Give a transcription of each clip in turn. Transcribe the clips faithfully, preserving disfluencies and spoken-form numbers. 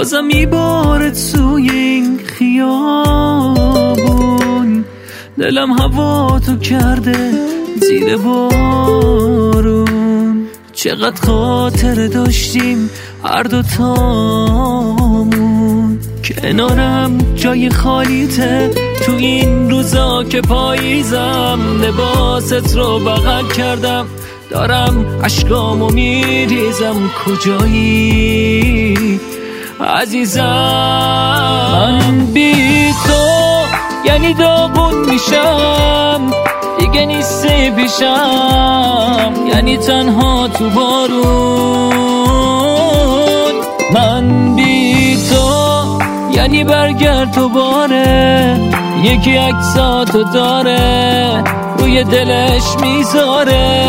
بازم میباره توی این خیابون. دلم هوا تو کرده زیر بارون. چقدر خاطره داشتیم هر دوتامون. کنارم جای خالیته تو این روزا که پاییزم. لباست رو بغل کردم دارم اشکامو میریزم. کجایی عزیزم؟ من بی تو یعنی داغون میشم، دیگه نیستی پیشم، یعنی تنها تو بارون. من بی تو یعنی برگرد تو باره، یکی عکساتو داره روی دلش میذاره.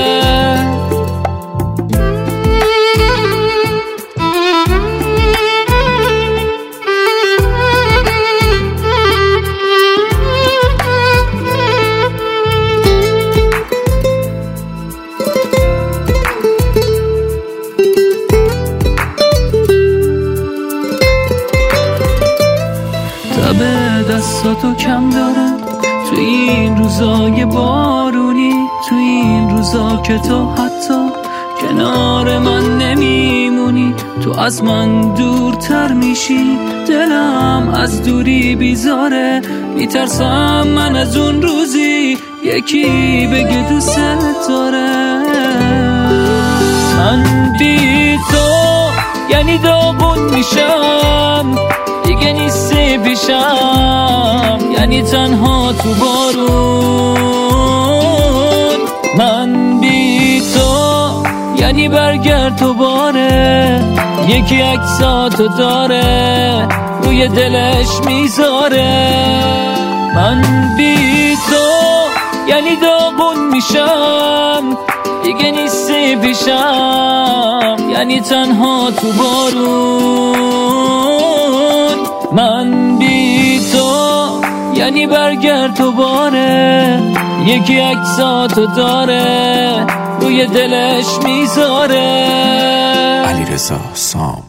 به دستاتو کم دارم تو این روزای بارونی، تو این روزا که تو حتی کنار من نمیمونی. تو از من دورتر میشی، دلم از دوری بیزاره. میترسم من از اون روزی یکی بگه دوست داره. من بی تو یعنی داغون میشم، دیگه نیستی پیشم، یعنی تنها تو بارون. من بی تو یعنی برگرد تو باره، یکی عکساتو داره روی دلش میذاره. من بی تو یعنی داغون میشم، دیگه نیستی پیشم، یعنی تنها تو بارون. من بی تو یعنی برگرد تو باره، یکی عکساتو داره روی دلش میذاره. علیرضا سام.